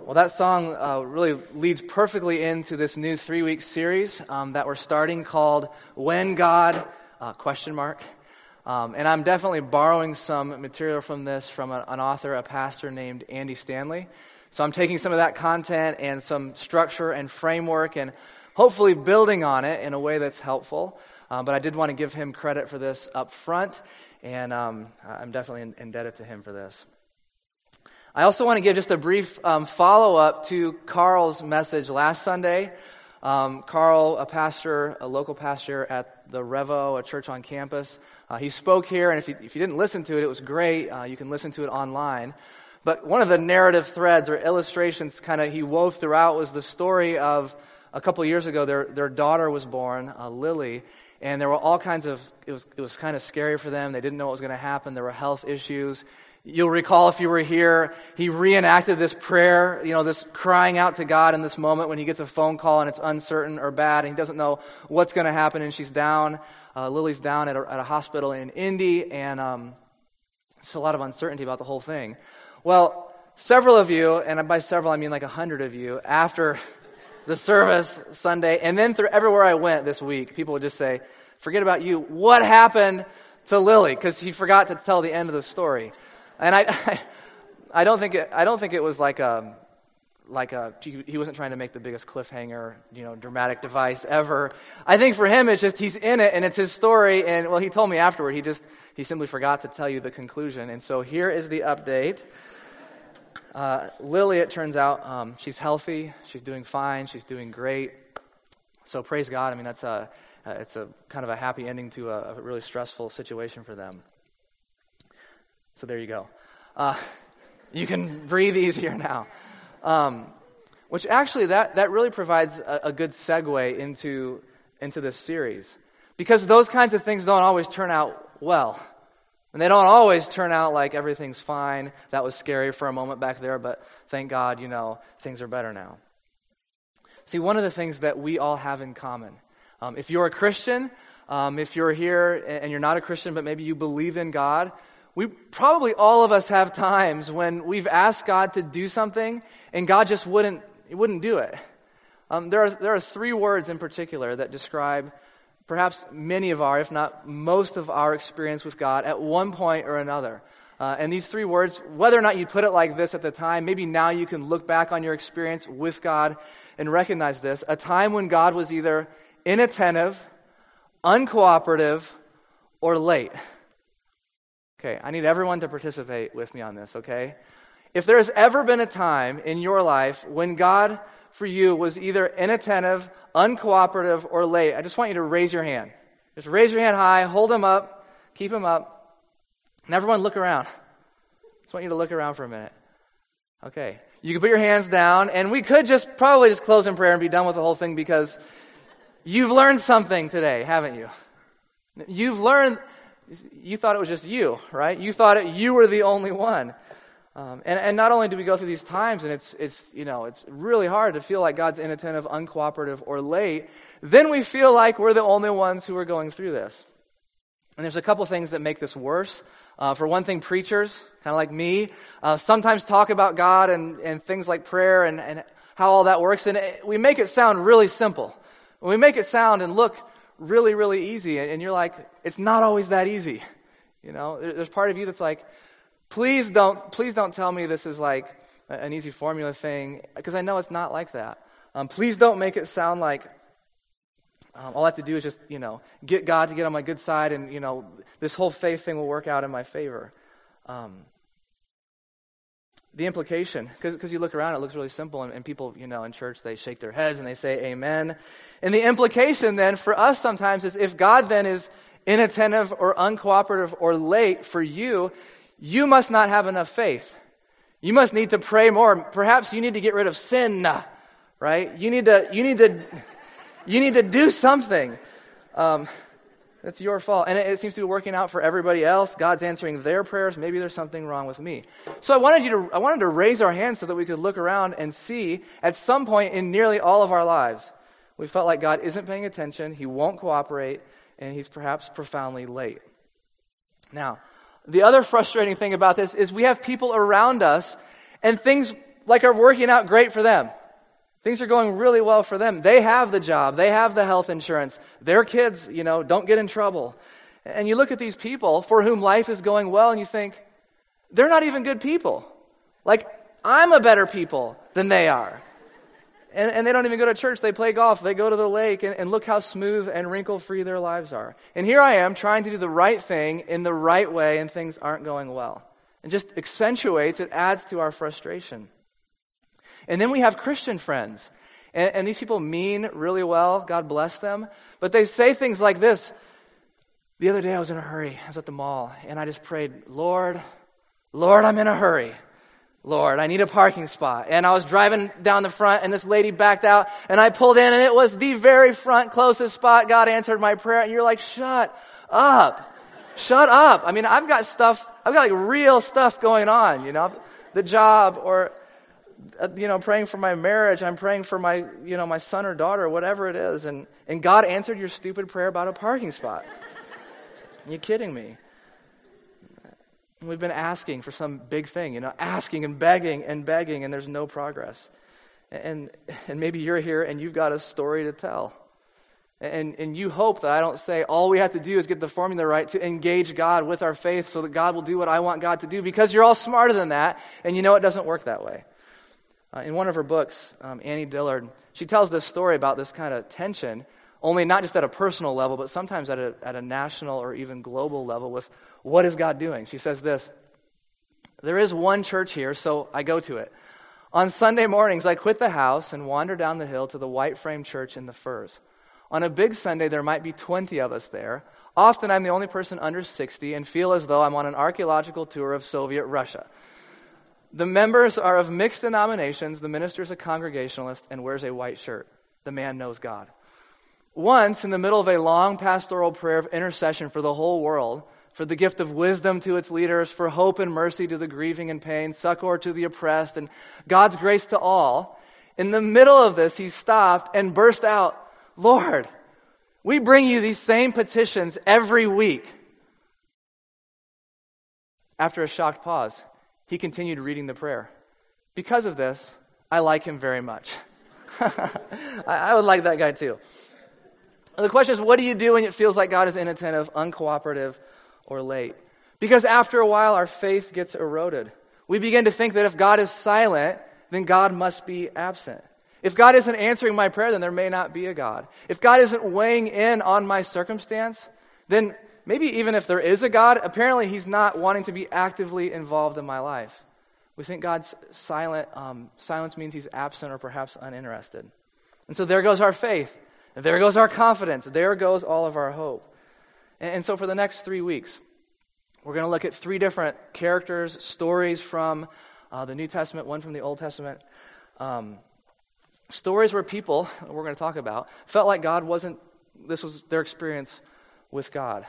Well, that song really leads perfectly into this new 3-week series that we're starting called When God, ? And I'm definitely borrowing some material from this from an author, a pastor named Andy Stanley. So I'm taking some of that content and some structure and framework and hopefully building on it in a way that's helpful. But I did want to give him credit for this up front, and I'm definitely indebted to him for this. I also want to give just a brief follow-up to Carl's message last Sunday. Carl, a local pastor at the Revo, a church on campus, he spoke here, and if you didn't listen to it, it was great. You can listen to it online. But one of the narrative threads or illustrations he wove throughout was the story of a couple of years ago, their daughter was born, Lily, and there were all kinds of, it was kind of scary for them. They didn't know what was going to happen. There were health issues. You'll recall if you were here, he reenacted this prayer, this crying out to God in this moment when he gets a phone call and it's uncertain or bad and he doesn't know what's going to happen, and she's down, Lily's down at a hospital in Indy, and it's a lot of uncertainty about the whole thing. Well, several of you, and by several I mean like 100 of you, after the service Sunday, and then through everywhere I went this week, people would just say, forget about you, what happened to Lily? Because he forgot to tell the end of the story. And I don't think it was like he wasn't trying to make the biggest cliffhanger, dramatic device ever. I think for him it's just he's in it and it's his story, and well, he told me afterward he simply forgot to tell you the conclusion. And so here is the update. Lily, it turns out, she's healthy, she's doing fine, she's doing great. So praise God. I mean, it's a kind of a happy ending to a really stressful situation for them. So there you go. You can breathe easier now. Which actually, that really provides a good segue into this series. Because those kinds of things don't always turn out well. And they don't always turn out like everything's fine. That was scary for a moment back there, but thank God, things are better now. See, one of the things that we all have in common, if you're a Christian, if you're here and you're not a Christian, but maybe you believe in God, we probably all of us have times when we've asked God to do something and God just wouldn't do it. There are 3 words in particular that describe perhaps many of our, if not most of our experience with God at one point or another. And these 3 words, whether or not you put it like this at the time, maybe now you can look back on your experience with God and recognize this: a time when God was either inattentive, uncooperative, or late. Okay, I need everyone to participate with me on this, okay? If there's ever been a time in your life when God, for you, was either inattentive, uncooperative, or late, I just want you to raise your hand. Just raise your hand high, hold them up, keep them up, and everyone look around. Just want you to look around for a minute. Okay, you can put your hands down, and we could probably just close in prayer and be done with the whole thing, because you've learned something today, haven't you? You thought it was just you, right? You thought you were the only one. And not only do we go through these times, and it's really hard to feel like God's inattentive, uncooperative, or late, then we feel like we're the only ones who are going through this. And there's a couple things that make this worse. For one thing, preachers, kind of like me, sometimes talk about God and things like prayer and how all that works, and we make it sound really simple. We make it sound and look really, really easy, and you're like, it's not always that easy. There's part of you that's like, please don't tell me this is like an easy formula thing, because I know it's not like that. Please don't make it sound like all I have to do is just, get God to get on my good side, and, this whole faith thing will work out in my favor. The implication, because you look around, it looks really simple, and people, in church, they shake their heads and they say amen. And the implication then for us sometimes is if God then is inattentive or uncooperative or late for you, you must not have enough faith. You must need to pray more. Perhaps you need to get rid of sin, right? You need to do something. That's your fault. And it seems to be working out for everybody else. God's answering their prayers. Maybe there's something wrong with me. So I wanted to raise our hands so that we could look around and see at some point in nearly all of our lives, we felt like God isn't paying attention, He won't cooperate, and He's perhaps profoundly late. Now, the other frustrating thing about this is we have people around us, and things like are working out great for them. Things are going really well for them. They have the job. They have the health insurance. Their kids, don't get in trouble. And you look at these people for whom life is going well and you think, they're not even good people. Like, I'm a better people than they are. And they don't even go to church. They play golf. They go to the lake. And look how smooth and wrinkle-free their lives are. And here I am trying to do the right thing in the right way, and things aren't going well. It just accentuates, it adds to our frustration. And then we have Christian friends. And these people mean really well. God bless them. But they say things like this. The other day I was in a hurry. I was at the mall. And I just prayed, Lord, I'm in a hurry. Lord, I need a parking spot. And I was driving down the front, and this lady backed out, and I pulled in, and it was the very front closest spot. God answered my prayer, and you're like, shut up. Shut up. I mean, I've got like real stuff going on, the job, or, praying for my marriage. I'm praying for my, my son or daughter, whatever it is. And God answered your stupid prayer about a parking spot. Are you kidding me? We've been asking for some big thing, asking and begging, and there's no progress. And maybe you're here and you've got a story to tell. And you hope that I don't say all we have to do is get the formula right to engage God with our faith so that God will do what I want God to do, because you're all smarter than that, and it doesn't work that way. In one of her books, Annie Dillard, she tells this story about this kind of tension, only not just at a personal level, but sometimes at a national or even global level with what is God doing. She says this, there is one church here, so I go to it. On Sunday mornings, I quit the house and wander down the hill to the white frame church in the Firs. On a big Sunday, there might be 20 of us there. Often I'm the only person under 60 and feel as though I'm on an archaeological tour of Soviet Russia. The members are of mixed denominations. The minister's a Congregationalist and wears a white shirt. The man knows God. Once, in the middle of a long pastoral prayer of intercession for the whole world, for the gift of wisdom to its leaders, for hope and mercy to the grieving and pain, succor to the oppressed, and God's grace to all, in the middle of this, he stopped and burst out, Lord, we bring you these same petitions every week. After a shocked pause, he continued reading the prayer. Because of this, I like him very much. I would like that guy too. The question is, what do you do when it feels like God is inattentive, uncooperative, or late? Because after a while, our faith gets eroded. We begin to think that if God is silent, then God must be absent. If God isn't answering my prayer, then there may not be a God. If God isn't weighing in on my circumstance, then maybe even if there is a God, apparently he's not wanting to be actively involved in my life. We think God's silent. Silence means he's absent or perhaps uninterested. And so there goes our faith. There goes our confidence. There goes all of our hope. And so for the next 3 weeks, we're going to look at 3 different characters, stories from the New Testament, one from the Old Testament. Stories where people, we're going to talk about, felt like this was their experience with God.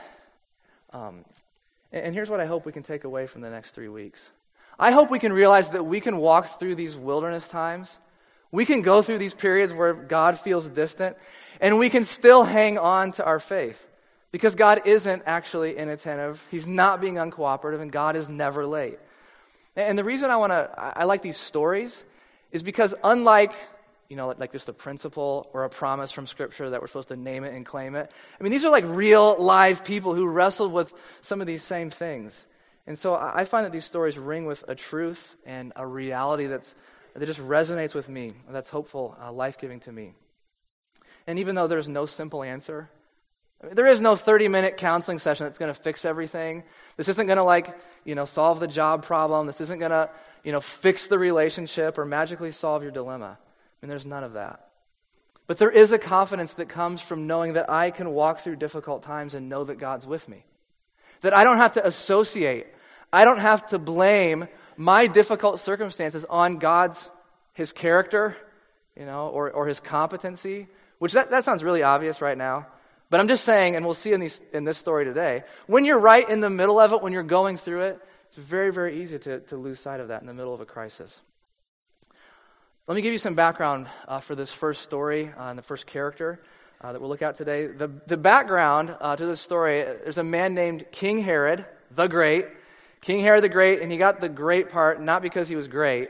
And here's what I hope we can take away from the next 3 weeks. I hope we can realize that we can walk through these wilderness times. We can go through these periods where God feels distant, and we can still hang on to our faith. Because God isn't actually inattentive, he's not being uncooperative, and God is never late. And the reason I like these stories is because unlike, like just a principle or a promise from Scripture that we're supposed to name it and claim it, I mean, these are like real, live people who wrestled with some of these same things. And so I find that these stories ring with a truth and a reality that just resonates with me, that's hopeful, life-giving to me. And even though there's no simple answer, there is no 30-minute counseling session that's going to fix everything. This isn't going to solve the job problem. This isn't going to, fix the relationship or magically solve your dilemma. I mean, there's none of that. But there is a confidence that comes from knowing that I can walk through difficult times and know that God's with me. That I don't have to associate. I don't have to blame my difficult circumstances on his character, or his competency, which that sounds really obvious right now. But I'm just saying, and we'll see in this story today, when you're right in the middle of it, when you're going through it, it's very, very easy to lose sight of that in the middle of a crisis. Let me give you some background for this first story and the first character that we'll look at today. The background to this story, there's a man named King Herod the Great. King Herod the Great, and he got the great part not because he was great,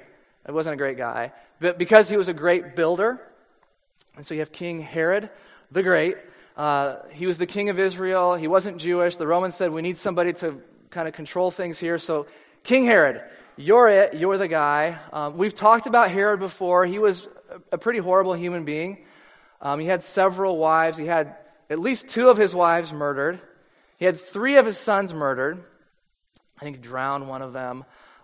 He wasn't a great guy. But because he was a great builder, and so you have King Herod the Great. He was the king of Israel. He wasn't Jewish. The Romans said, we need somebody to kind of control things here. So King Herod, you're it. You're the guy. We've talked about Herod before. He was a pretty horrible human being. He had several wives. He had at least 2 of his wives murdered. He had 3 of his sons murdered. I think he drowned one of them.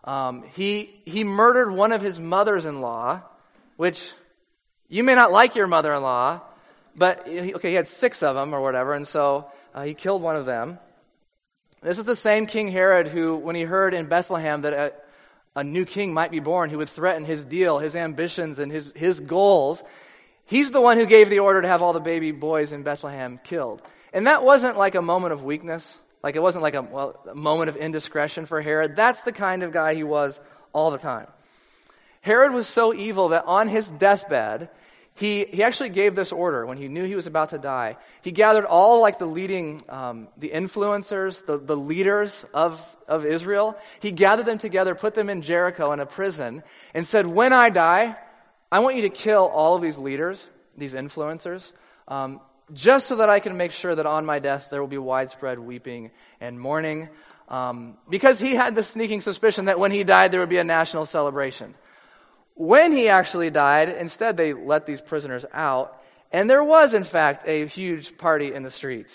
He murdered one of his mothers-in-law, which you may not like your mother-in-law, but he had 6 of them or whatever, and so he killed one of them. This is the same King Herod who, when he heard in Bethlehem that a new king might be born, he would threaten his deal, his ambitions, and his goals. He's the one who gave the order to have all the baby boys in Bethlehem killed. And that wasn't like a moment of weakness. Like it wasn't like a moment of indiscretion for Herod. That's the kind of guy he was all the time. Herod was so evil that on his deathbed, he actually gave this order when he knew he was about to die. He gathered all like the leading, the influencers, the leaders of Israel. He gathered them together, put them in Jericho in a prison, and said, when I die, I want you to kill all of these leaders, these influencers, just so that I can make sure that on my death there will be widespread weeping and mourning. Because he had the sneaking suspicion that when he died there would be a national celebration. When he actually died, instead they let these prisoners out, and there was, in fact, a huge party in the streets.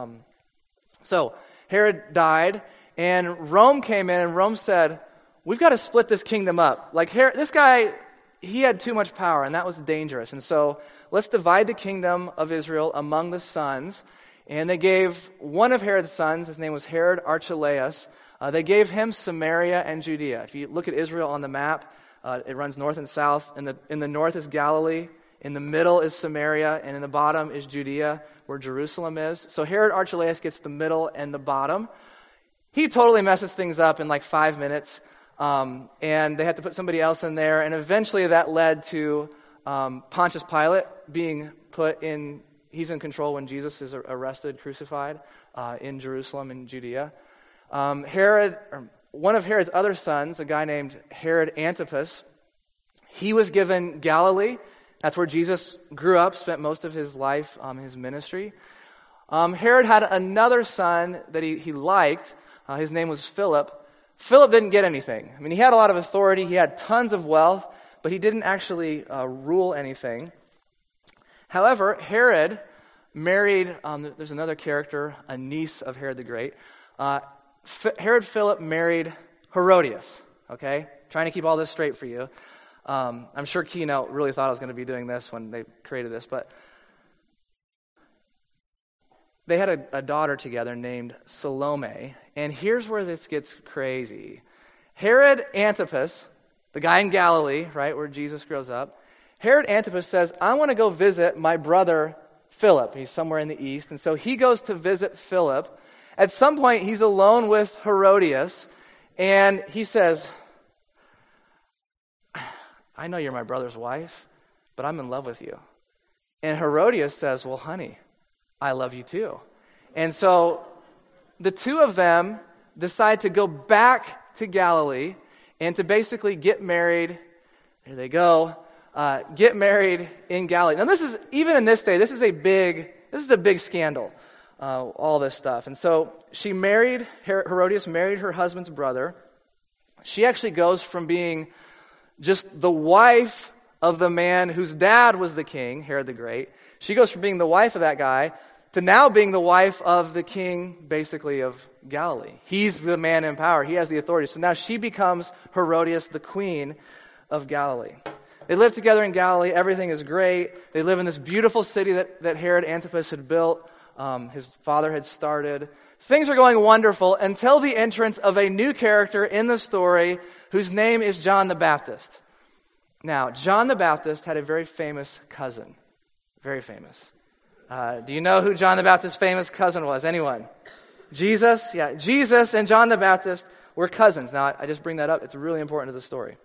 So Herod died, and Rome came in, and Rome said, we've got to split this kingdom up. Like, this guy, he had too much power, and that was dangerous. And so let's divide the kingdom of Israel among the sons. And they gave one of Herod's sons, his name was Herod Archelaus, they gave him Samaria and Judea. If you look at Israel on the map, it runs north and south. In the north is Galilee, in the middle is Samaria, and in the bottom is Judea, where Jerusalem is. So Herod Archelaus gets the middle and the bottom. He totally messes things up in like 5 minutes, and they had to put somebody else in there, and eventually that led to Pontius Pilate being put in, he's in control when Jesus is arrested, crucified in Jerusalem and Judea. One of Herod's other sons, a guy named Herod Antipas, he was given Galilee. That's where Jesus grew up, spent most of his life, his ministry. Herod had another son that he liked. His name was Philip. Philip didn't get anything. I mean, he had a lot of authority. He had tons of wealth, but he didn't actually rule anything. However, Herod married, there's another character, a niece of Herod the Great. Herod Philip married Herodias, okay? Trying to keep all this straight for you. I'm sure Keynote really thought I was going to be doing this when they created this, but they had a daughter together named Salome, and here's where this gets crazy. Herod Antipas, the guy in Galilee, right, where Jesus grows up, Herod Antipas says, I want to go visit my brother Philip. He's somewhere in the east, and so he goes to visit Philip. At some point, he's alone with Herodias, and he says, I know you're my brother's wife, but I'm in love with you. And Herodias says, well, honey, I love you too. And so the two of them decide to go back to Galilee and to basically get married. Here they go. Get married in Galilee. Now, this is, even in this day, this is a big scandal. All this stuff. And so she married, Herodias married her husband's brother. She actually goes from being just the wife of the man whose dad was the king, Herod the Great. She goes from being the wife of that guy to now being the wife of the king, basically, of Galilee. He's the man in power. He has the authority. So now she becomes Herodias, the queen of Galilee. They live together in Galilee. Everything is great. They live in this beautiful city that Herod Antipas had built. His father had started. Things are going wonderful until the entrance of a new character in the story whose name is John the Baptist. Now, John the Baptist had a very famous cousin. Very famous. Do you know who John the Baptist's famous cousin was? Anyone? Jesus? Yeah, Jesus and John the Baptist were cousins. Now, I just bring that up. It's really important to the story.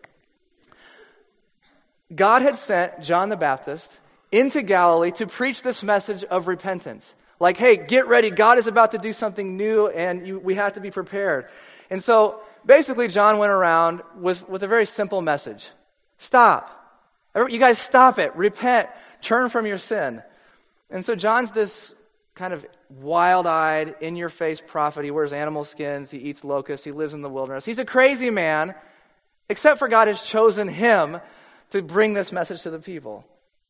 God had sent John the Baptist into Galilee to preach this message of repentance. Like, hey, get ready. God is about to do something new, and we have to be prepared. And so, basically, John went around with a very simple message. Stop. You guys stop it. Repent. Turn from your sin. And so John's this kind of wild-eyed, in-your-face prophet. He wears animal skins. He eats locusts. He lives in the wilderness. He's a crazy man, except for God has chosen him to bring this message to the people.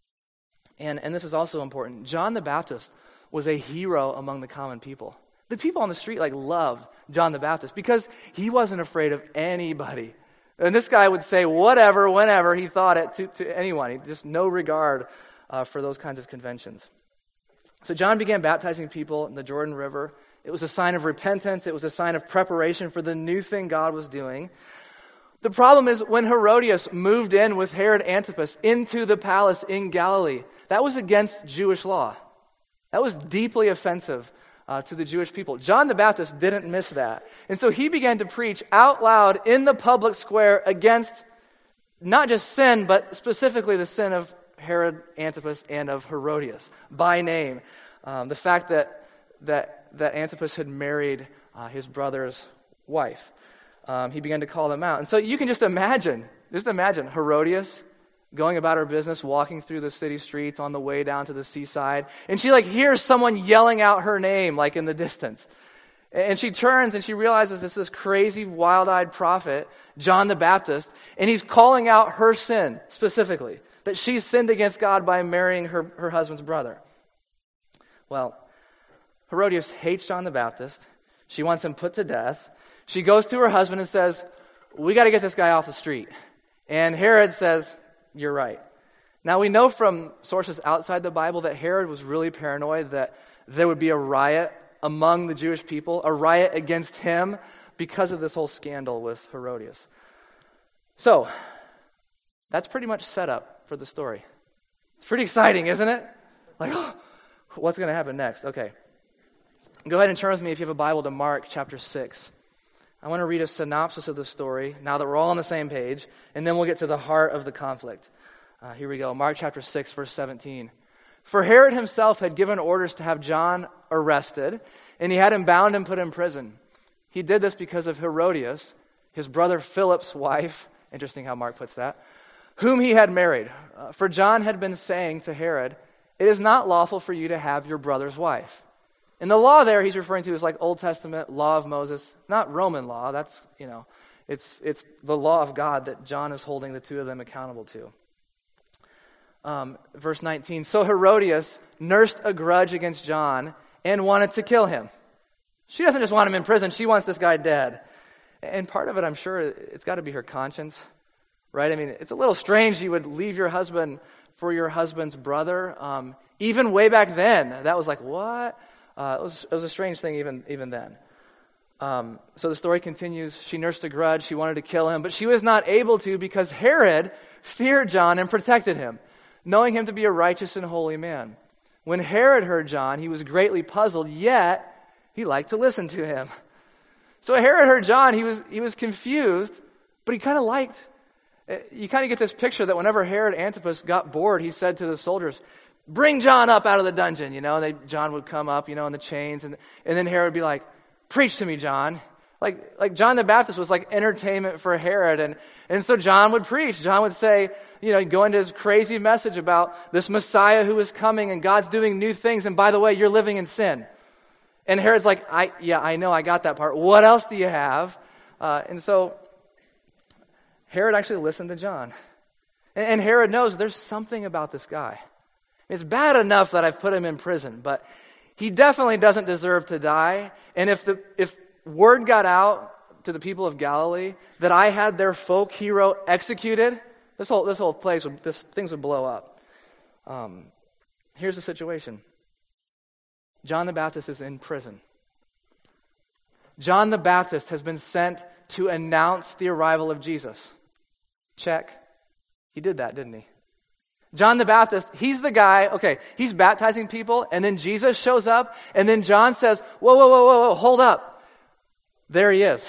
And this is also important. John the Baptist was a hero among the common people. The people on the street loved John the Baptist because he wasn't afraid of anybody. And this guy would say whatever, whenever he thought it to anyone. He just no regard for those kinds of conventions. So John began baptizing people in the Jordan River. It was a sign of repentance. It was a sign of preparation for the new thing God was doing. The problem is when Herodias moved in with Herod Antipas into the palace in Galilee, that was against Jewish law. That was deeply offensive to the Jewish people. John the Baptist didn't miss that. And so he began to preach out loud in the public square against not just sin, but specifically the sin of Herod Antipas and of Herodias by name. The fact that Antipas had married his brother's wife. He began to call them out. And so you can just imagine Herodias going about her business, walking through the city streets on the way down to the seaside. And she hears someone yelling out her name in the distance. And she turns and she realizes it's this crazy, wild-eyed prophet, John the Baptist, and he's calling out her sin specifically, that she's sinned against God by marrying her husband's brother. Well, Herodias hates John the Baptist. She wants him put to death. She goes to her husband and says, we got to get this guy off the street. And Herod says, you're right. Now we know from sources outside the Bible that Herod was really paranoid that there would be a riot among the Jewish people, a riot against him because of this whole scandal with Herodias. So, that's pretty much set up for the story. It's pretty exciting, isn't it? What's going to happen next? Okay. Go ahead and turn with me, if you have a Bible, to Mark chapter 6. I want to read a synopsis of the story, now that we're all on the same page, and then we'll get to the heart of the conflict. Here we go. Mark chapter 6, verse 17. For Herod himself had given orders to have John arrested, and he had him bound and put in prison. He did this because of Herodias, his brother Philip's wife, interesting how Mark puts that, whom he had married. For John had been saying to Herod, it is not lawful for you to have your brother's wife. And the law there he's referring to is Old Testament law of Moses. It's not Roman law. That's, it's the law of God that John is holding the two of them accountable to. Verse 19, so Herodias nursed a grudge against John and wanted to kill him. She doesn't just want him in prison. She wants this guy dead. And part of it, I'm sure, it's got to be her conscience, right? I mean, it's a little strange you would leave your husband for your husband's brother. Even way back then, that was what? It was a strange thing even then. So the story continues. She nursed a grudge. She wanted to kill him, but she was not able to because Herod feared John and protected him, knowing him to be a righteous and holy man. When Herod heard John, he was greatly puzzled, yet he liked to listen to him. So Herod heard John, he was confused, but he kind of liked. You kind of get this picture that whenever Herod Antipas got bored, he said to the soldiers, bring John up out of the dungeon, and John would come up, in the chains, and then Herod would be like, preach to me, John. Like John the Baptist was entertainment for Herod, and so John would preach. John would say, go into his crazy message about this Messiah who is coming and God's doing new things, and by the way, you're living in sin. And Herod's like, I know, I got that part. What else do you have? And so Herod actually listened to John. And Herod knows there's something about this guy. It's bad enough that I've put him in prison, but he definitely doesn't deserve to die. And if word got out to the people of Galilee that I had their folk hero executed, this whole place things would blow up. Here's the situation. John the Baptist is in prison. John the Baptist has been sent to announce the arrival of Jesus. Check. He did that, didn't he? John the Baptist, he's the guy, he's baptizing people, and then Jesus shows up, and then John says, whoa, hold up. There he is.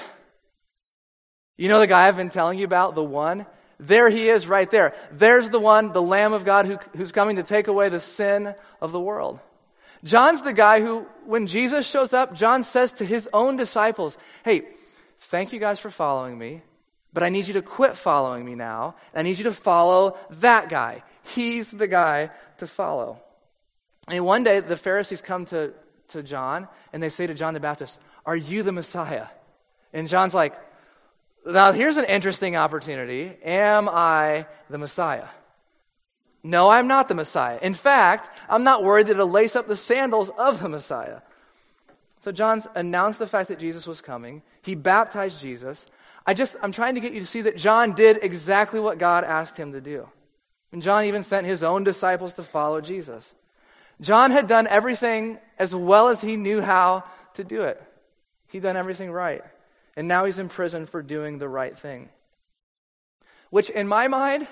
You know the guy I've been telling you about, the one? There he is right there. There's the one, the Lamb of God who's coming to take away the sin of the world. John's the guy who, when Jesus shows up, John says to his own disciples, hey, thank you guys for following me. But I need you to quit following me now. I need you to follow that guy. He's the guy to follow. And one day, the Pharisees come to John, and they say to John the Baptist, "Are you the Messiah?" And John's like, "Now, here's an interesting opportunity. Am I the Messiah?" "No, I'm not the Messiah. In fact, I'm not worried that it'll lace up the sandals of the Messiah." So John announced the fact that Jesus was coming. He baptized Jesus. I'm trying to get you to see that John did exactly what God asked him to do. And John even sent his own disciples to follow Jesus. John had done everything as well as he knew how to do it. He'd done everything right. And now he's in prison for doing the right thing. Which, in my mind,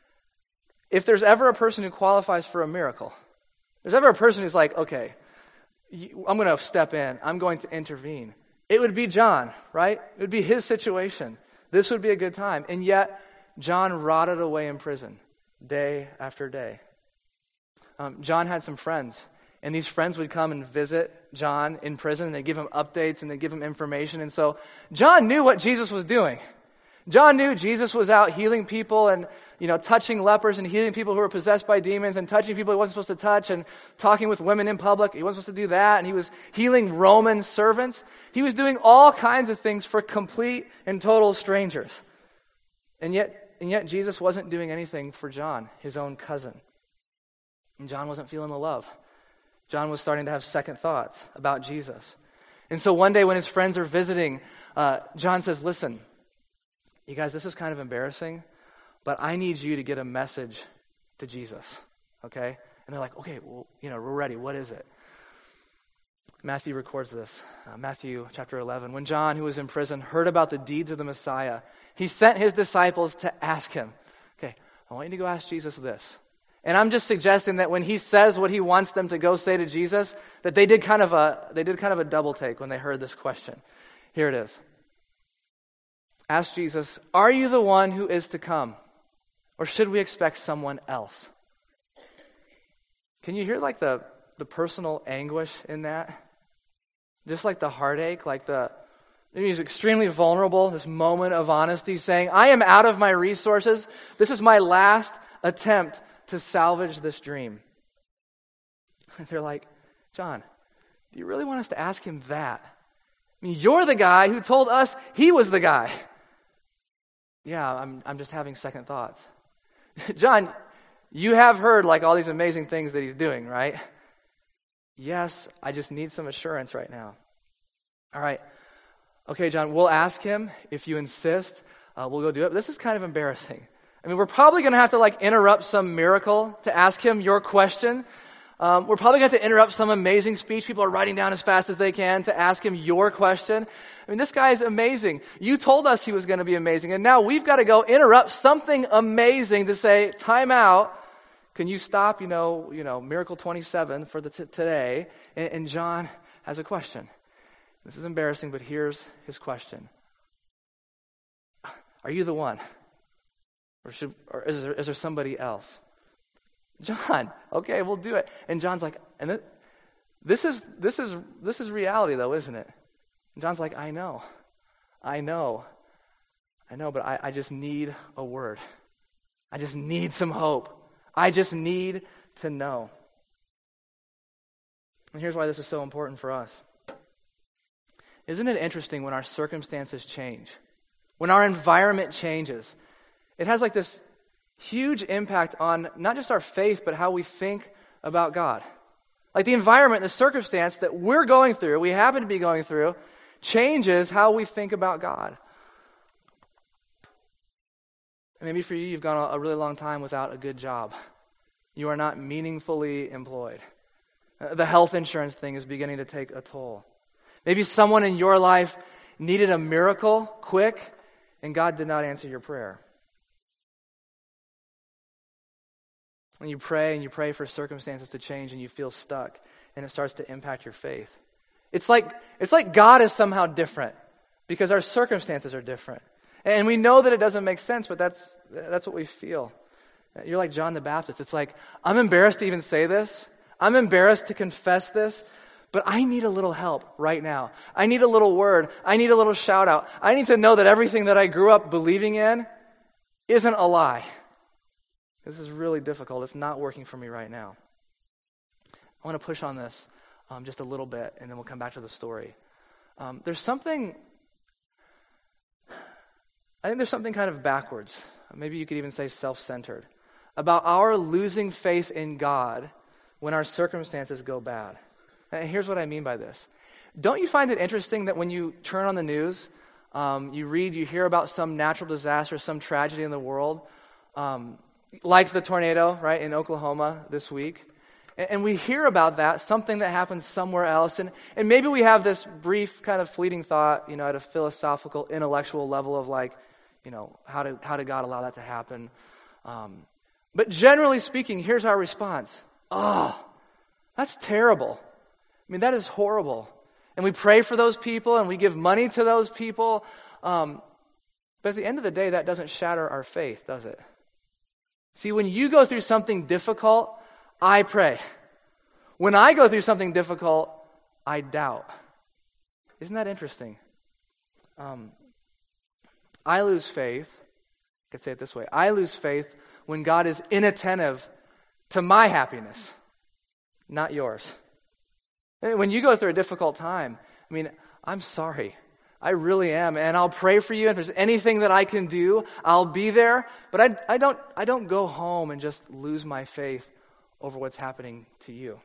if there's ever a person who qualifies for a miracle, there's ever a person who's like, okay, I'm going to step in, I'm going to intervene, it would be John, right? It would be his situation. This would be a good time. And yet, John rotted away in prison day after day. John had some friends, and these friends would come and visit John in prison, and they'd give him updates, and they'd give him information. And so John knew what Jesus was doing. John knew Jesus was out healing people and, touching lepers and healing people who were possessed by demons and touching people he wasn't supposed to touch and talking with women in public. He wasn't supposed to do that. And he was healing Roman servants. He was doing all kinds of things for complete and total strangers. And yet Jesus wasn't doing anything for John, his own cousin. And John wasn't feeling the love. John was starting to have second thoughts about Jesus. And so one day when his friends are visiting, John says, "Listen, you guys, this is kind of embarrassing, but I need you to get a message to Jesus, okay?" And they're like, "Okay, well, we're ready. What is it?" Matthew records this, Matthew chapter 11. When John, who was in prison, heard about the deeds of the Messiah, he sent his disciples to ask him, "Okay, I want you to go ask Jesus this." And I'm just suggesting that when he says what he wants them to go say to Jesus, that they did kind of a double take when they heard this question. Here it is. Ask Jesus, "Are you the one who is to come? Or should we expect someone else?" Can you hear like the personal anguish in that? Just like the heartache, he's extremely vulnerable, this moment of honesty, saying, "I am out of my resources. This is my last attempt to salvage this dream." And they're like, "John, do you really want us to ask him that? I mean, you're the guy who told us he was the guy." "Yeah, I'm just having second thoughts." "John, you have heard all these amazing things that he's doing, right?" "Yes, I just need some assurance right now." "All right. Okay, John, we'll ask him. If you insist, we'll go do it. But this is kind of embarrassing. I mean, we're probably going to have to interrupt some miracle to ask him your question. We're probably going to have to interrupt some amazing speech people are writing down as fast as they can to ask him your question. I mean, this guy is amazing. You told us he was going to be amazing, and now we've got to go interrupt something amazing to say, time out. Can you stop, Miracle 27 for today?" And John has a question. This is embarrassing, but here's his question. "Are you the one? Or is there somebody else?" "John, okay, we'll do it." And John's like, this is reality though, isn't it? And John's like, I know, but I just need a word. I just need some hope. I just need to know. And here's why this is so important for us. Isn't it interesting when our circumstances change? When our environment changes, it has this huge impact on not just our faith, but how we think about God. The environment, the circumstance that we're going through, we happen to be going through, changes how we think about God. And maybe for you, you've gone a really long time without a good job. You are not meaningfully employed. The health insurance thing is beginning to take a toll. Maybe someone in your life needed a miracle quick, and God did not answer your prayer. And you pray for circumstances to change, and you feel stuck, and it starts to impact your faith. It's like God is somehow different because our circumstances are different. And we know that it doesn't make sense, but that's what we feel. You're like John the Baptist. It's like, I'm embarrassed to even say this. I'm embarrassed to confess this, But I need a little help right now. I need a little word. I need a little shout out. I need to know that everything that I grew up believing in isn't a lie. This is really difficult. It's not working for me right now. I want to push on this just a little bit, and then we'll come back to the story. There's something kind of backwards. Maybe you could even say self-centered about our losing faith in God when our circumstances go bad. And here's what I mean by this. Don't you find it interesting that when you turn on the news, you hear about some natural disaster, some tragedy in the world, like the tornado, right, in Oklahoma this week, and we hear about that, something that happens somewhere else, and maybe we have this brief kind of fleeting thought, at a philosophical, intellectual level of like, how did God allow that to happen? But generally speaking, here's our response. Oh, that's terrible. I mean, that is horrible. And we pray for those people and we give money to those people. But at the end of the day, that doesn't shatter our faith, does it? See, when you go through something difficult, I pray. When I go through something difficult, I doubt. Isn't that interesting? I lose faith. I could say it this way. I lose faith when God is inattentive to my happiness, not yours. When you go through a difficult time, I'm sorry. I really am. And I'll pray for you. If there's anything that I can do, I'll be there. But I don't go home and just lose my faith over what's happening to you.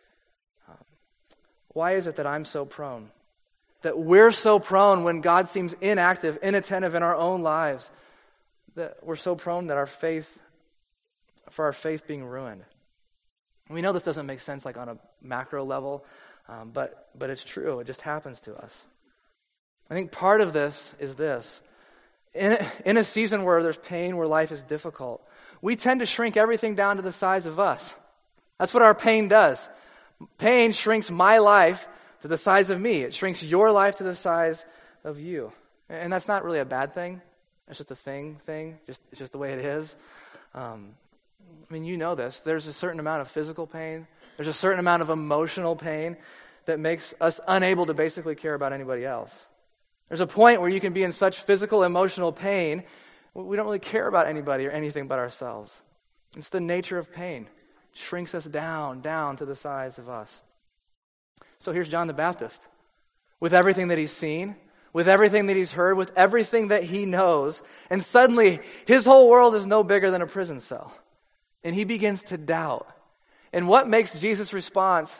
Why is it that I'm so prone? That we're so prone when God seems inactive, inattentive in our own lives, that we're so prone that our faith being ruined. We know this doesn't make sense like on a macro level, but it's true. It just happens to us. I think part of this is this. In a season where there's pain, where life is difficult, we tend to shrink everything down to the size of us. That's what our pain does. Pain shrinks my life to the size of me. It shrinks your life to the size of you. And that's not really a bad thing. It's just a thing. It's just the way it is. You know this. There's a certain amount of physical pain. There's a certain amount of emotional pain that makes us unable to basically care about anybody else. There's a point where you can be in such physical, emotional pain, we don't really care about anybody or anything but ourselves. It's the nature of pain. It shrinks us down to the size of us. So here's John the Baptist. With everything that he's seen, with everything that he's heard, with everything that he knows, and suddenly his whole world is no bigger than a prison cell. And he begins to doubt. And what makes Jesus' response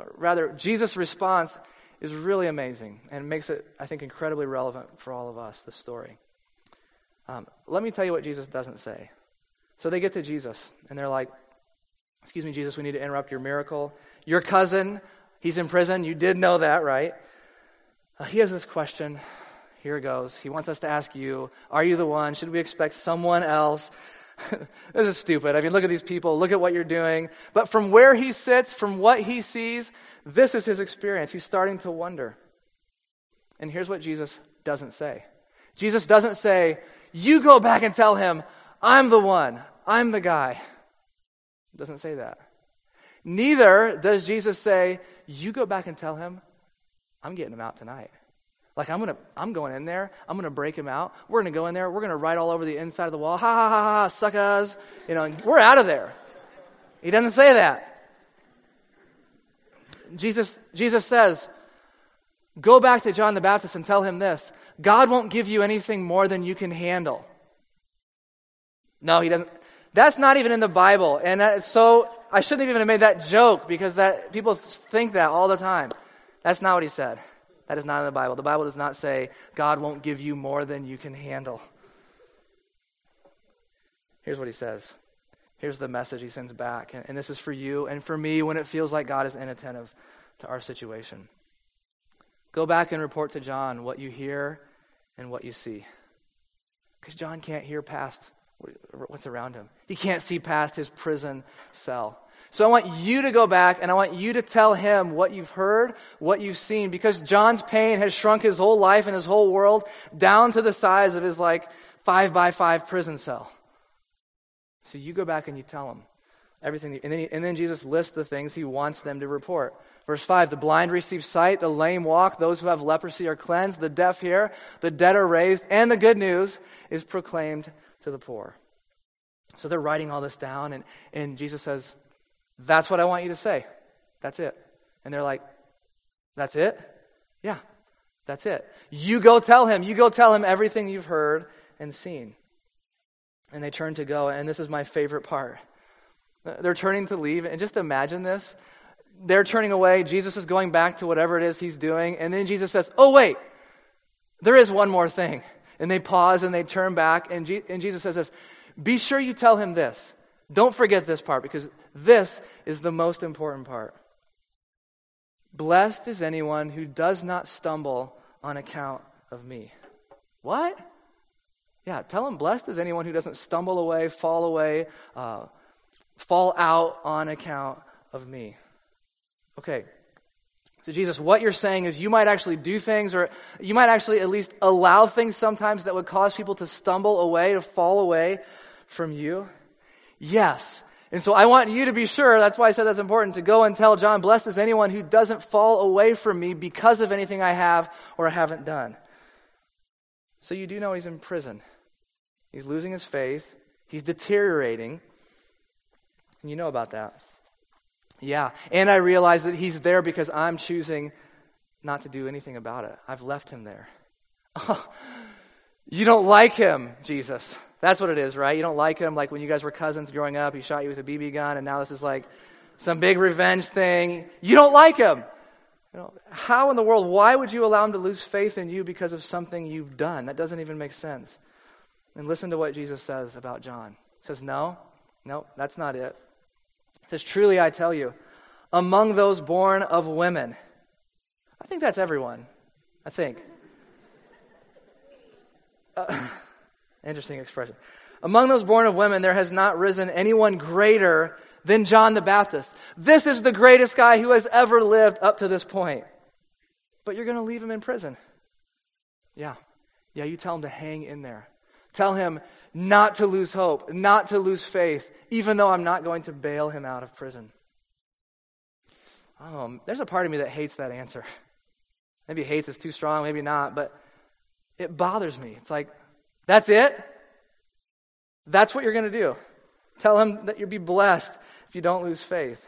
is really amazing and makes it, I think, incredibly relevant for all of us, this story. Let me tell you what Jesus doesn't say. So they get to Jesus, and they're like, "Excuse me, Jesus, we need to interrupt your miracle. Your cousin, he's in prison. You did know that, right? He has this question. Here it goes. He wants us to ask you, are you the one? Should we expect someone else?" This is stupid. Look at these people. Look at what you're doing. But from where he sits, from what he sees, this is his experience. He's starting to wonder. And here's what Jesus doesn't say. Jesus doesn't say, "You go back and tell him, I'm the one. I'm the guy." He doesn't say that. Neither does Jesus say, "You go back and tell him, I'm getting him out tonight. Like I'm going in there, I'm going to break him out. We're going to go in there, we're going to write all over the inside of the wall, ha ha ha ha, suckers, and we're out of there." He doesn't say that. Jesus says, "Go back to John the Baptist and tell him this. God won't give you anything more than you can handle." No, he doesn't. That's not even in the Bible. And so I shouldn't even have made that joke because that people think that all the time. That's not what he said. That is not in the Bible. The Bible does not say God won't give you more than you can handle. Here's what he says. Here's the message he sends back. And this is for you and for me when it feels like God is inattentive to our situation. Go back and report to John what you hear and what you see. Because John can't hear past what's around him. He can't see past his prison cell. So I want you to go back and I want you to tell him what you've heard, what you've seen, because John's pain has shrunk his whole life and his whole world down to the size of his 5x5 prison cell. So you go back and you tell him Everything. And then Jesus lists the things he wants them to report. Verse 5, the blind receive sight, the lame walk, those who have leprosy are cleansed, the deaf hear, the dead are raised, and the good news is proclaimed to the poor. So they're writing all this down, and Jesus says, that's what I want you to say. That's it. And they're like, that's it? Yeah, that's it. You go tell him everything you've heard and seen. And they turn to go, and this is my favorite part. They're turning to leave, and just imagine this. They're turning away. Jesus is going back to whatever it is he's doing, and then Jesus says, oh, wait, there is one more thing. And they pause, and they turn back, and Jesus says this, be sure you tell him this. Don't forget this part, because this is the most important part. Blessed is anyone who does not stumble on account of me. What? Yeah, tell him blessed is anyone who doesn't stumble away, fall out on account of me. Okay, so Jesus, what you're saying is you might actually do things, or you might actually at least allow things sometimes that would cause people to stumble away, to fall away from you. Yes. And so I want you to be sure, that's why I said that's important, to go and tell John, blessed is anyone who doesn't fall away from me because of anything I have or haven't done. So you do know he's in prison. He's losing his faith. He's deteriorating. And you know about that. Yeah. And I realize that he's there because I'm choosing not to do anything about it. I've left him there. Oh, you don't like him, Jesus. That's what it is, right? You don't like him like when you guys were cousins growing up. He shot you with a BB gun, and now this is like some big revenge thing. You don't like him. How in the world, why would you allow him to lose faith in you because of something you've done? That doesn't even make sense. And listen to what Jesus says about John. He says, no, that's not it. He says, truly I tell you, among those born of women, I think that's everyone, I think. Interesting expression. Among those born of women, there has not risen anyone greater than John the Baptist. This is the greatest guy who has ever lived up to this point. But you're going to leave him in prison. Yeah, you tell him to hang in there. Tell him not to lose hope, not to lose faith, even though I'm not going to bail him out of prison. There's a part of me that hates that answer. Maybe hates is too strong, maybe not, but it bothers me. It's like, that's it? That's what you're going to do. Tell him that you'll be blessed if you don't lose faith.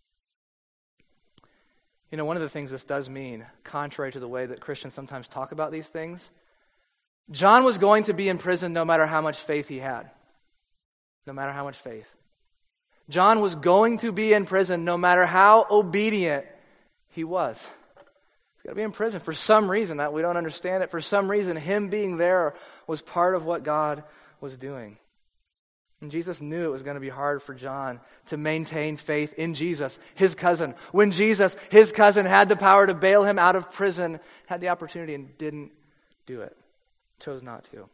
You know, one of the things this does mean, contrary to the way that Christians sometimes talk about these things, John was going to be in prison no matter how much faith he had. No matter how much faith. John was going to be in prison no matter how obedient he was. He's got to be in prison for some reason that we don't understand it. For some reason, him being there was part of what God was doing. And Jesus knew it was going to be hard for John to maintain faith in Jesus, his cousin. When Jesus, his cousin, had the power to bail him out of prison, had the opportunity and didn't do it. Chose not to.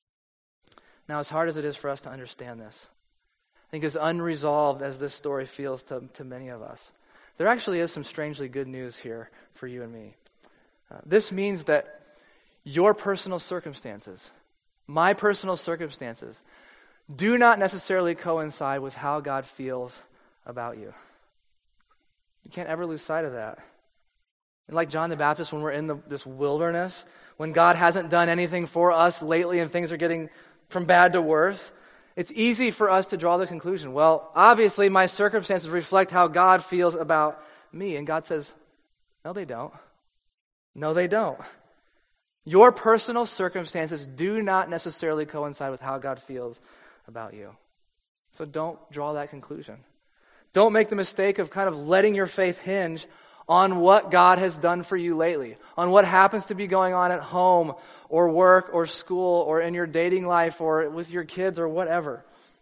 Now, as hard as it is for us to understand this, I think as unresolved as this story feels to many of us, there actually is some strangely good news here for you and me. This means that your personal circumstances, my personal circumstances, do not necessarily coincide with how God feels about you. You can't ever lose sight of that. And like John the Baptist, when we're in this wilderness, when God hasn't done anything for us lately and things are getting from bad to worse, it's easy for us to draw the conclusion, well, obviously my circumstances reflect how God feels about me. And God says, no, they don't. No, they don't. Your personal circumstances do not necessarily coincide with how God feels about you. So don't draw that conclusion. Don't make the mistake of kind of letting your faith hinge on what God has done for you lately, on what happens to be going on at home or work or school or in your dating life or with your kids or whatever.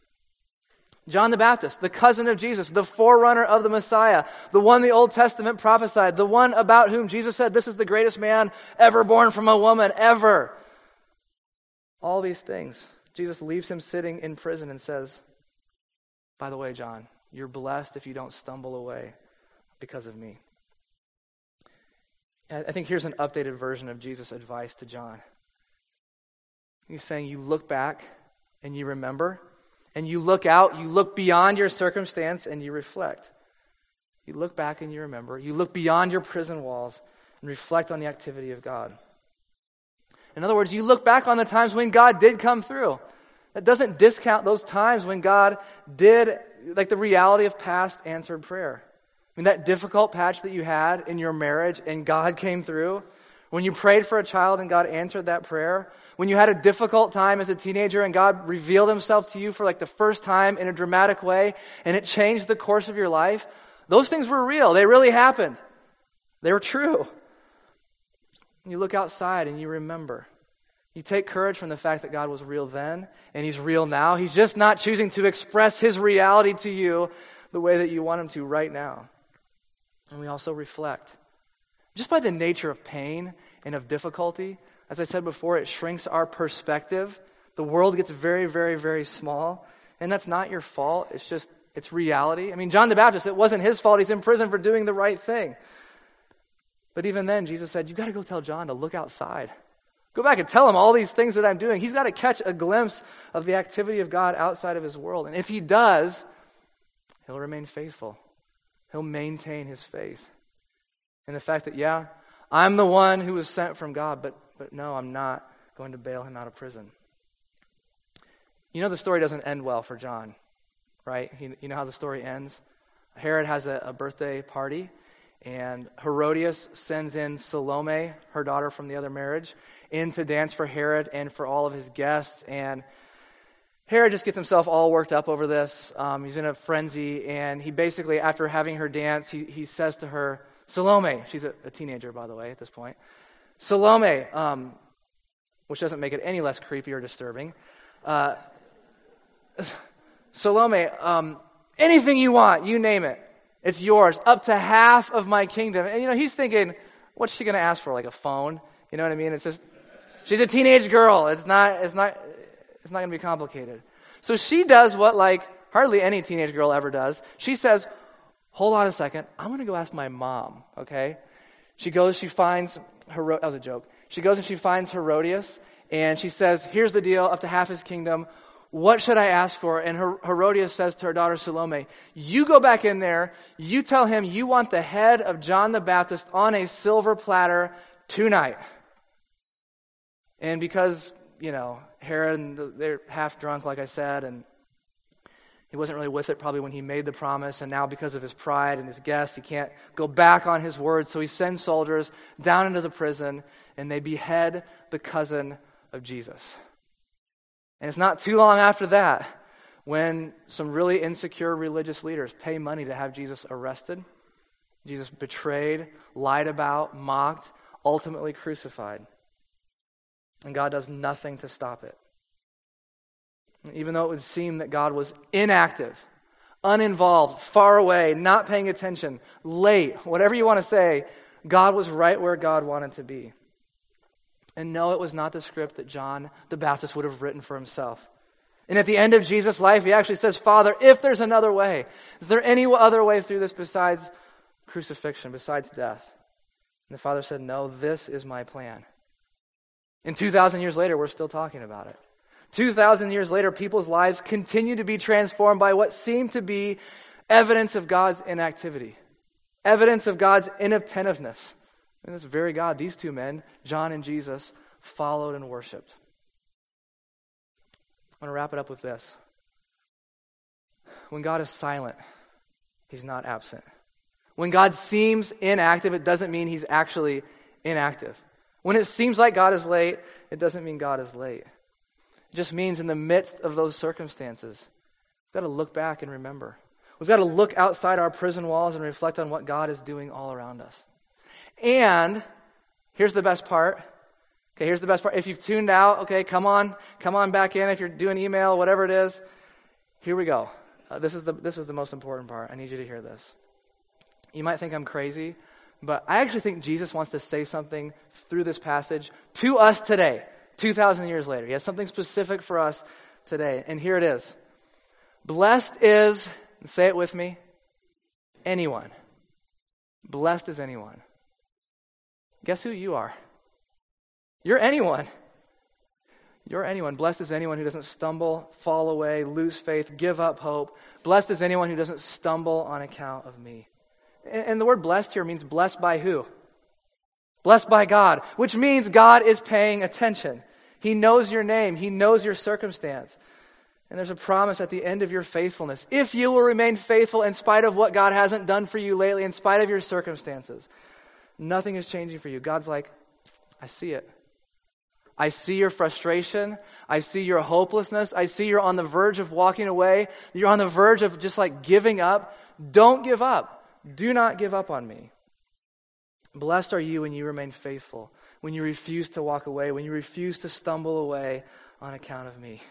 John the Baptist, the cousin of Jesus, the forerunner of the Messiah, the one the Old Testament prophesied, the one about whom Jesus said, this is the greatest man ever born from a woman, ever. All these things. Jesus leaves him sitting in prison and says, by the way, John, you're blessed if you don't stumble away because of me. I think here's an updated version of Jesus' advice to John. He's saying you look back and you remember, And you look out, you look beyond your circumstance, and you reflect. You look back and you remember. You look beyond your prison walls and reflect on the activity of God. In other words, you look back on the times when God did come through. That doesn't discount those times when God did, like the reality of past answered prayer. I mean, that difficult patch that you had in your marriage and God came through. When you prayed for a child and God answered that prayer. When you had a difficult time as a teenager and God revealed himself to you for like the first time in a dramatic way and it changed the course of your life. Those things were real. They really happened. They were true. You look outside and you remember. You take courage from the fact that God was real then and he's real now. He's just not choosing to express his reality to you the way that you want him to right now. And we also reflect. Just by the nature of pain and of difficulty, as I said before, it shrinks our perspective. The world gets very, very, very small. And that's not your fault. It's reality. I mean, John the Baptist, it wasn't his fault. He's in prison for doing the right thing. But even then, Jesus said, you got to go tell John to look outside. Go back and tell him all these things that I'm doing. He's got to catch a glimpse of the activity of God outside of his world. And if he does, he'll remain faithful. He'll maintain his faith. And the fact that, yeah, I'm the one who was sent from God, but no, I'm not going to bail him out of prison. You know the story doesn't end well for John, right? You know how the story ends? Herod has a birthday party, and Herodias sends in Salome, her daughter from the other marriage, in to dance for Herod and for all of his guests. And Herod just gets himself all worked up over this. He's in a frenzy, and he basically, after having her dance, he says to her, Salome, she's a teenager, by the way, at this point. Salome, which doesn't make it any less creepy or disturbing. Salome, anything you want, you name it. It's yours, up to half of my kingdom. And, he's thinking, what's she going to ask for, like a phone? You know what I mean? It's just, she's a teenage girl. It's not going to be complicated. So she does what, hardly any teenage girl ever does. She says, hold on a second. I'm going to go ask my mom, okay? She goes, she finds, that was a joke. She goes and she finds Herodias, and she says, here's the deal, up to half his kingdom. What should I ask for? And Herodias says to her daughter Salome, you go back in there, you tell him you want the head of John the Baptist on a silver platter tonight. And because, Herod, and they're half drunk, like I said, and he wasn't really with it probably when he made the promise, and now because of his pride and his guests, he can't go back on his word, so he sends soldiers down into the prison, and they behead the cousin of Jesus. And it's not too long after that when some really insecure religious leaders pay money to have Jesus arrested, Jesus betrayed, lied about, mocked, ultimately crucified. And God does nothing to stop it. Even though it would seem that God was inactive, uninvolved, far away, not paying attention, late, whatever you want to say, God was right where God wanted to be. And no, it was not the script that John the Baptist would have written for himself. And at the end of Jesus' life, he actually says, Father, if there's another way, is there any other way through this besides crucifixion, besides death? And the Father said, no, this is my plan. And 2,000 years later, we're still talking about it. 2,000 years later, people's lives continue to be transformed by what seemed to be evidence of God's inactivity, evidence of God's inattentiveness. And this very God, these two men, John and Jesus, followed and worshiped. I want to wrap it up with this. When God is silent, he's not absent. When God seems inactive, it doesn't mean he's actually inactive. When it seems like God is late, it doesn't mean God is late. It just means in the midst of those circumstances, we've got to look back and remember. We've got to look outside our prison walls and reflect on what God is doing all around us. And here's the best part. Okay, here's the best part. If you've tuned out, okay, come on back in. If you're doing email, whatever it is, here we go. This is the most important part. I need you to hear this. You might think I'm crazy, but I actually think Jesus wants to say something through this passage to us today, 2,000 years later. He has something specific for us today, and here it is. Blessed is, and say it with me, anyone. Blessed is anyone. Guess who you are? You're anyone. You're anyone. Blessed is anyone who doesn't stumble, fall away, lose faith, give up hope. Blessed is anyone who doesn't stumble on account of me. And the word blessed here means blessed by who? Blessed by God, which means God is paying attention. He knows your name. He knows your circumstance. And there's a promise at the end of your faithfulness. If you will remain faithful in spite of what God hasn't done for you lately, in spite of your circumstances, nothing is changing for you. God's like, I see it. I see your frustration. I see your hopelessness. I see you're on the verge of walking away. You're on the verge of just like giving up. Don't give up. Do not give up on me. Blessed are you when you remain faithful, when you refuse to walk away, when you refuse to stumble away on account of me.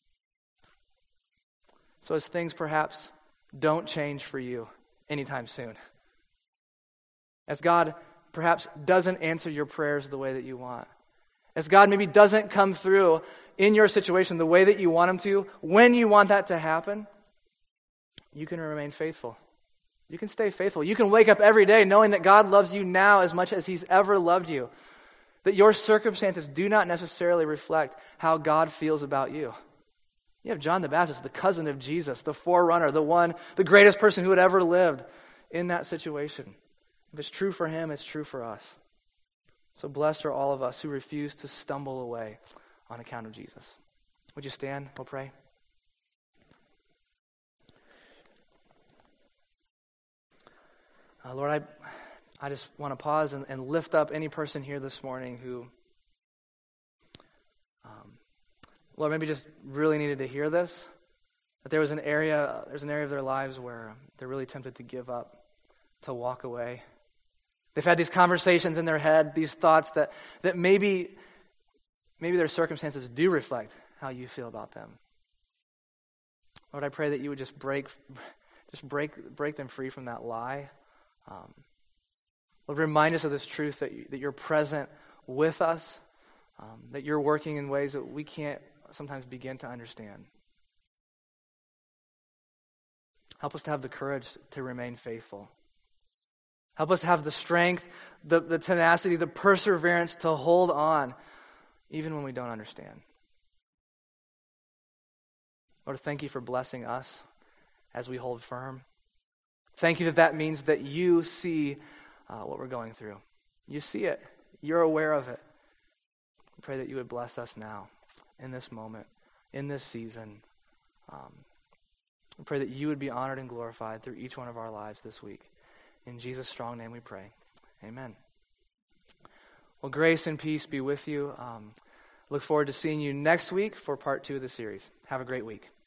So as things perhaps don't change for you anytime soon, as God perhaps doesn't answer your prayers the way that you want, as God maybe doesn't come through in your situation the way that you want him to, when you want that to happen, you can remain faithful. You can stay faithful. You can wake up every day knowing that God loves you now as much as he's ever loved you. That your circumstances do not necessarily reflect how God feels about you. You have John the Baptist, the cousin of Jesus, the forerunner, the greatest person who had ever lived in that situation. If it's true for him, it's true for us. So blessed are all of us who refuse to stumble away on account of Jesus. Would you stand? We'll pray. Lord, I just want to pause and lift up any person here this morning who, Lord, maybe just really needed to hear this. That there's an area of their lives where they're really tempted to give up, to walk away. They've had these conversations in their head, these thoughts that maybe their circumstances do reflect how you feel about them. Lord, I pray that you would just break them free from that lie. Lord, remind us of this truth that you're present with us, that you're working in ways that we can't sometimes begin to understand. Help us to have the courage to remain faithful. Help us have the strength, the tenacity, the perseverance to hold on, even when we don't understand. Lord, thank you for blessing us as we hold firm. Thank you that means that you see what we're going through. You see it. You're aware of it. I pray that you would bless us now, in this moment, in this season. I pray that you would be honored and glorified through each one of our lives this week. In Jesus' strong name we pray. Amen. Well, grace and peace be with you. Look forward to seeing you next week for part 2 of the series. Have a great week.